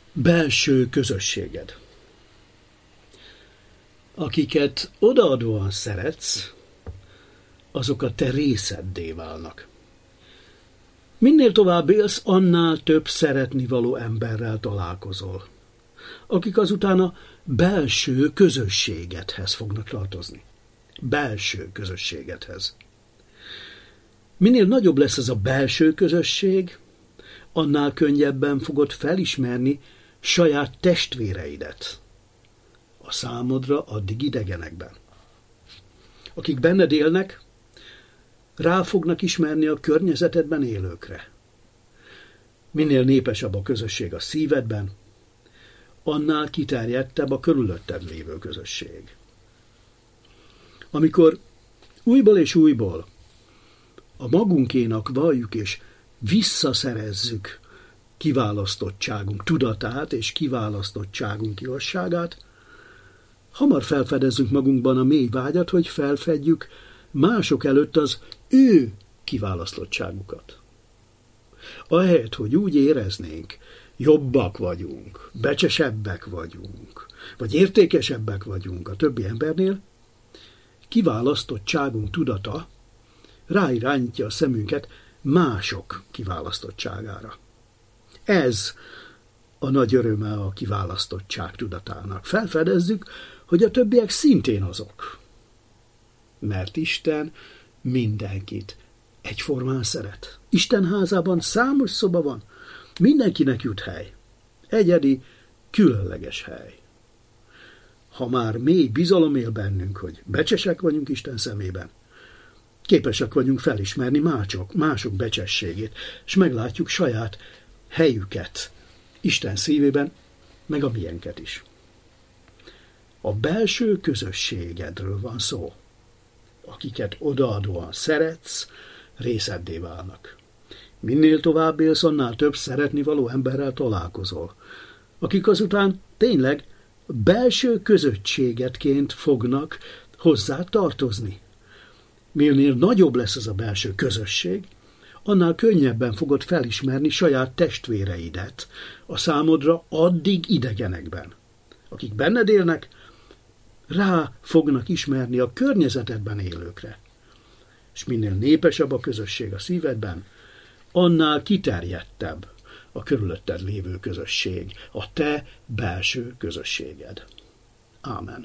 Belső közösséged. Akiket odaadóan szeretsz, azok a te részeddé válnak. Minél tovább élsz, annál több szeretnivaló emberrel találkozol, akik azután a belső közösségedhez fognak tartozni. Belső közösségedhez. Minél nagyobb lesz ez a belső közösség, annál könnyebben fogod felismerni saját testvéreidet a számodra addig idegenekben. Akik benned élnek, rá fognak ismerni a környezetedben élőkre. Minél népesebb a közösség a szívedben, annál kiterjedtebb a körülötted lévő közösség. Amikor újból és újból a magunkénak valljuk és visszaszerezzük kiválasztottságunk tudatát és kiválasztottságunk igazságát, hamar felfedezzük magunkban a mély vágyat, hogy felfedjük mások előtt az ő kiválasztottságukat. Ahelyett, hogy úgy éreznénk, jobbak vagyunk, becsesebbek vagyunk, vagy értékesebbek vagyunk a többi embernél, kiválasztottságunk tudata ráirányítja a szemünket mások kiválasztottságára. Ez a nagy öröme a kiválasztottság tudatának. Felfedezzük, hogy a többiek szintén azok. Mert Isten mindenkit egyformán szeret. Isten házában számos szoba van, mindenkinek jut hely. Egyedi, különleges hely. Ha már mély bizalom él bennünk, hogy becsesek vagyunk Isten szemében, képesek vagyunk felismerni mások becsességét, és meglátjuk saját helyüket Isten szívében, meg a miénket is. A belső közösségedről van szó. Akiket odaadóan szeretsz, részeddé válnak. Minél tovább élsz, annál több szeretnivaló emberrel találkozol, akik azután tényleg belső közösségedként fognak hozzá tartozni. Minél nagyobb lesz ez a belső közösség, annál könnyebben fogod felismerni saját testvéreidet a számodra addig idegenekben. Akik benned élnek, rá fognak ismerni a környezetedben élőkre. És minél népesebb a közösség a szívedben, annál kiterjedtebb a körülötted lévő közösség, a te belső közösséged. Ámen.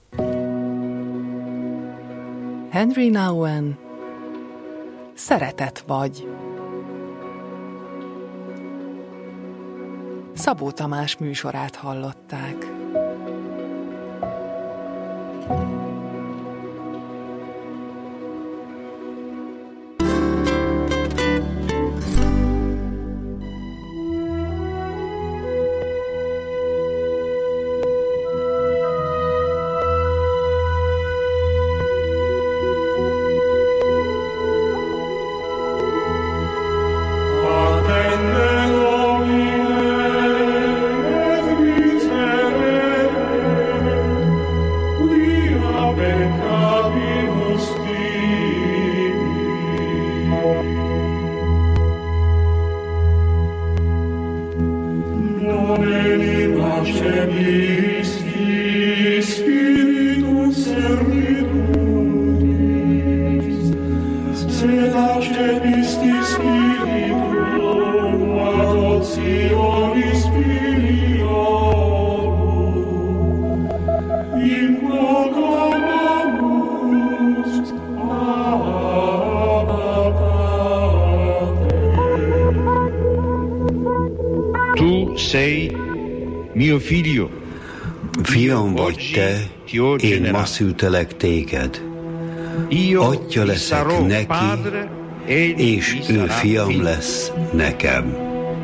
Henry Nouwen, Szeretet vagy. Szabó Tamás műsorát hallották. Fiam vagy te, én ma szültelek téged. Atya leszek neki, és ő fiam lesz nekem.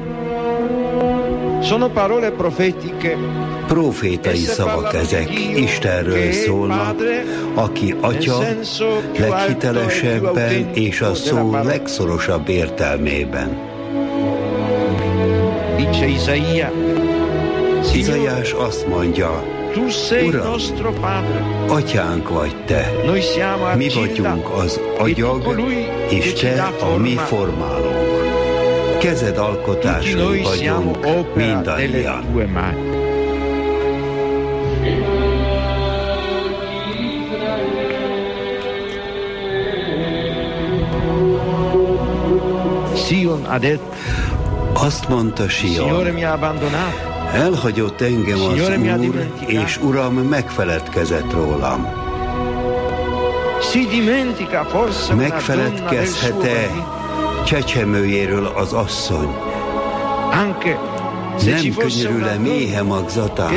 Profétai szavak ezek, Istenről szólnak, aki Atya leghitelesebben és a szó legszorosabb értelmében. Izaiás azt mondja, Uram, Atyánk vagy te, mi vagyunk az agyag, és te a mi formálónk. kezed alkotásai vagyunk mindannyian. Azt mondta Sion, elhagyott engem az Úr, és Uram megfeledkezett rólam. Megfeledkezhet-e csecsemőjéről az asszony? Nem könyörül-e méhe magzatán?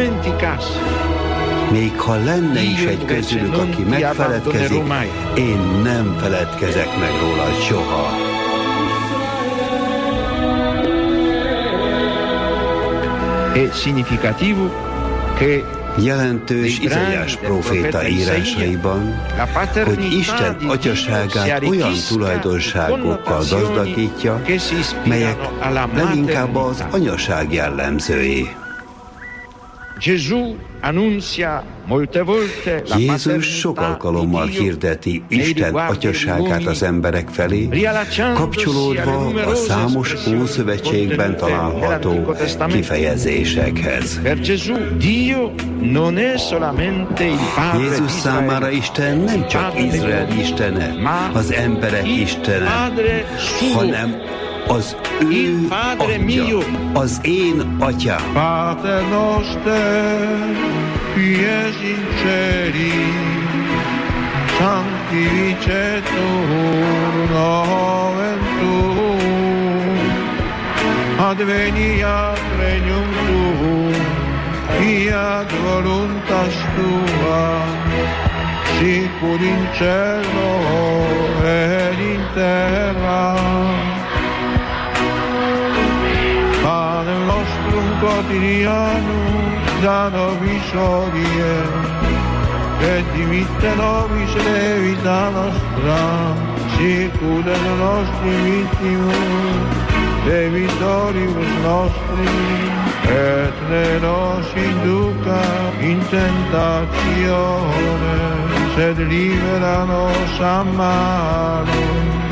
Még ha lenne is egy közülük, aki megfeledkezik, én nem feledkezek meg róla soha. Jelentős Izaiás próféta írásaiban, hogy Isten atyaságát olyan tulajdonságokkal gazdagítja, melyek leginkább az anyaság jellemzői. Jézus sok alkalommal hirdeti Isten atyaságát az emberek felé, kapcsolódva a számos Ószövetségben található kifejezésekhez. Jézus számára Isten nem csak Izrael istene, az emberek istene, hanem az ő atya, az én atyám. Pater noster, qui es in celi, sanctificetur nomen tuum, adveniat regnum tuum, fiat voluntas tua, sicut in cielo et in terra. Panem nostrum quotidianum da nobis hodie, et dimitte nobis debita nostra, sicut et nostri vittimus debitoribus nostris, et ne nos induca in tentatione, sed libera nos a malo.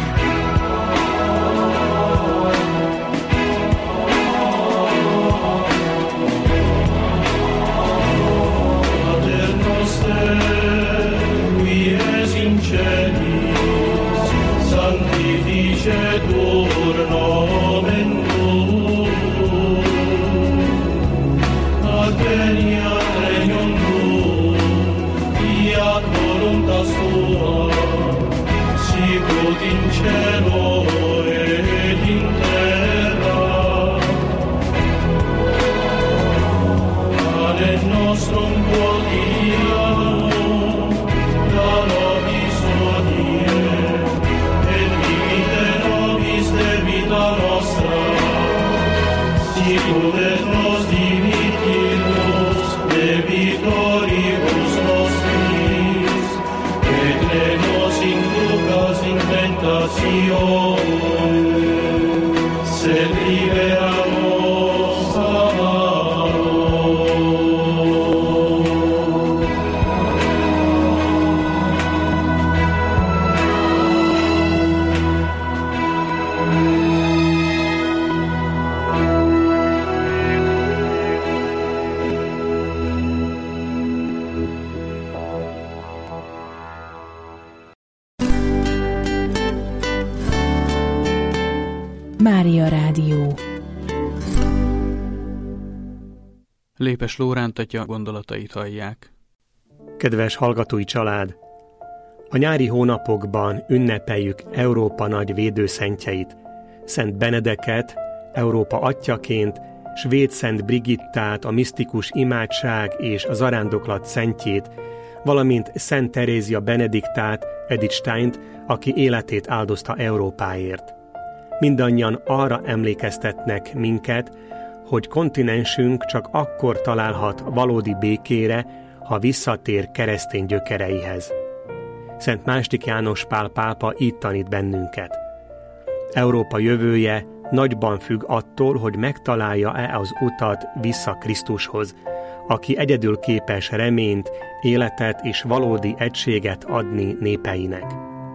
Sanctificetur nomen tuum, adveniat regnum tuum, fiat voluntas tua, sicut in cielo et in terra. Panem nostrum quotidianum da nobis hodie, et dimitte nobis debita nostra, sicut et nos dimittimus debitoribus nostris, et ne nos inducas in tentatione, sed libera nos a malo. Mária Rádió. Lépes Lóránt atya gondolatait hallják. Kedves hallgatói család! A nyári hónapokban ünnepeljük Európa nagy védőszentjeit, Szent Benedeket, Európa atyaként, Svéd Szent Brigittát, a misztikus imádság és a zarándoklat szentjét, valamint Szent Terézia Benediktát, Edith Steint, aki életét áldozta Európáért. Mindannyian arra emlékeztetnek minket, hogy kontinensünk csak akkor találhat valódi békére, ha visszatér keresztény gyökereihez. Szent II. János Pál pápa így tanít bennünket. Európa jövője nagyban függ attól, hogy megtalálja-e az utat vissza Krisztushoz, aki egyedül képes reményt, életet és valódi egységet adni népeinek.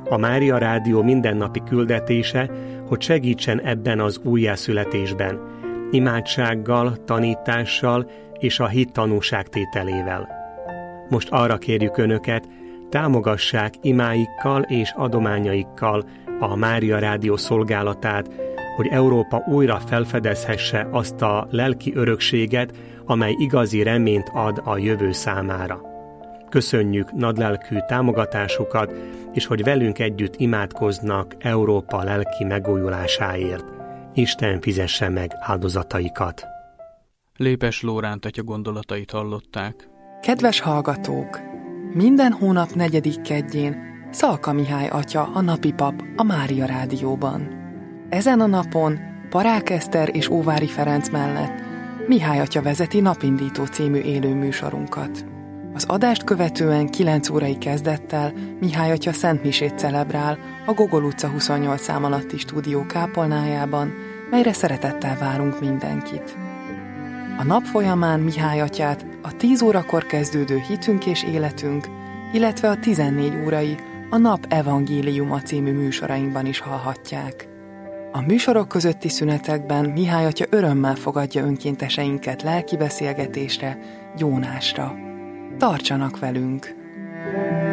A Mária Rádió mindennapi küldetése, hogy segítsen ebben az újjászületésben, imádsággal, tanítással és a hit tanúságtételével. Most arra kérjük Önöket, támogassák imáikkal és adományaikkal a Mária Rádió szolgálatát, hogy Európa újra felfedezhesse azt a lelki örökséget, amely igazi reményt ad a jövő számára. Köszönjük nagylelkű támogatásukat, és hogy velünk együtt imádkoznak Európa lelki megújulásáért. Isten fizesse meg áldozataikat. Lépes Lóránt atya gondolatait hallották. Kedves hallgatók! Minden hónap 4. keddjén Szalka Mihály atya, a napi pap a Mária Rádióban. Ezen a napon Parák Eszter és Óvári Ferenc mellett Mihály atya vezeti Napindító című élő műsorunkat. Az adást követően 9 órai kezdettel Mihály atya szentmisét celebrál a Gogol utca 28 szám alatti stúdió kápolnájában, melyre szeretettel várunk mindenkit. A nap folyamán Mihály atyát a 10 órakor kezdődő Hitünk és életünk, illetve a 14 órai a Nap Evangéliuma című műsorainkban is hallhatják. A műsorok közötti szünetekben Mihály atya örömmel fogadja önkénteseinket lelki beszélgetésre, gyónásra. Tartsanak velünk!